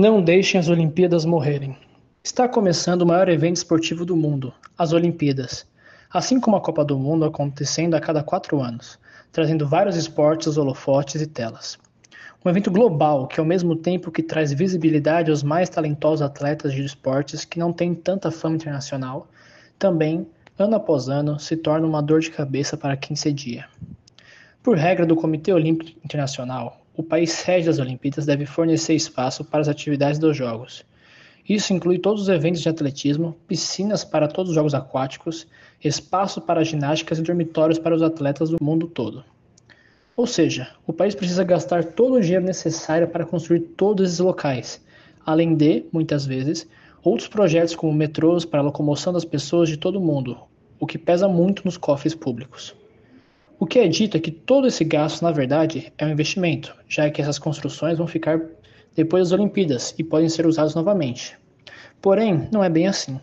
Não deixem as Olimpíadas morrerem. Está começando o maior evento esportivo do mundo, as Olimpíadas. Assim como a Copa do Mundo acontecendo a cada 4 anos, trazendo vários esportes, holofotes e telas. Um evento global que, ao mesmo tempo que traz visibilidade aos mais talentosos atletas de esportes que não têm tanta fama internacional, também, ano após ano, se torna uma dor de cabeça para quem cedia. Por regra do Comitê Olímpico Internacional, o país sede das Olimpíadas deve fornecer espaço para as atividades dos Jogos. Isso inclui todos os eventos de atletismo, piscinas para todos os jogos aquáticos, espaço para ginásticas e dormitórios para os atletas do mundo todo. Ou seja, o país precisa gastar todo o dinheiro necessário para construir todos esses locais, além de, muitas vezes, outros projetos como metrôs para a locomoção das pessoas de todo o mundo, o que pesa muito nos cofres públicos. O que é dito é que todo esse gasto, na verdade, é um investimento, já que essas construções vão ficar depois das Olimpíadas e podem ser usadas novamente. Porém, não é bem assim.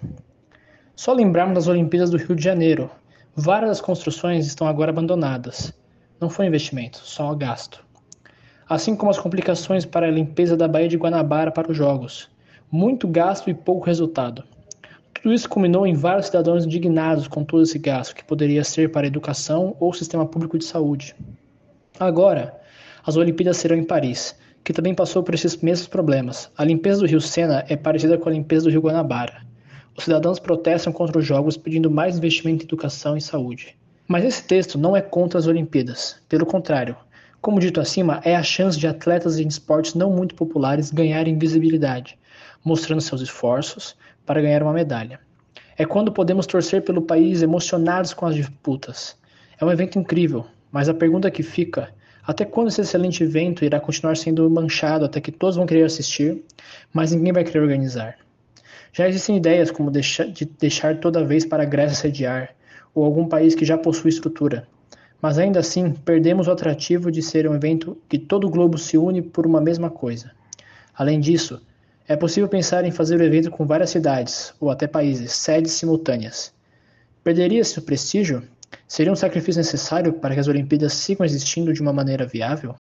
Só lembrarmos das Olimpíadas do Rio de Janeiro. Várias das construções estão agora abandonadas. Não foi investimento, só gasto. Assim como as complicações para a limpeza da Baía de Guanabara para os Jogos. Muito gasto e pouco resultado. Tudo isso culminou em vários cidadãos indignados com todo esse gasto, que poderia ser para a educação ou sistema público de saúde. Agora, as Olimpíadas serão em Paris, que também passou por esses mesmos problemas. A limpeza do rio Sena é parecida com a limpeza do rio Guanabara. Os cidadãos protestam contra os Jogos pedindo mais investimento em educação e saúde. Mas esse texto não é contra as Olimpíadas, pelo contrário. Como dito acima, é a chance de atletas em esportes não muito populares ganharem visibilidade, mostrando seus esforços para ganhar uma medalha. É quando podemos torcer pelo país emocionados com as disputas. É um evento incrível, mas a pergunta que fica: até quando esse excelente evento irá continuar sendo manchado até que todos vão querer assistir, mas ninguém vai querer organizar? Já existem ideias como de deixar toda vez para a Grécia sediar, ou algum país que já possui estrutura. Mas ainda assim, perdemos o atrativo de ser um evento que todo o globo se une por uma mesma coisa. Além disso, é possível pensar em fazer o evento com várias cidades, ou até países, sedes simultâneas. Perderia-se o prestígio? Seria um sacrifício necessário para que as Olimpíadas sigam existindo de uma maneira viável?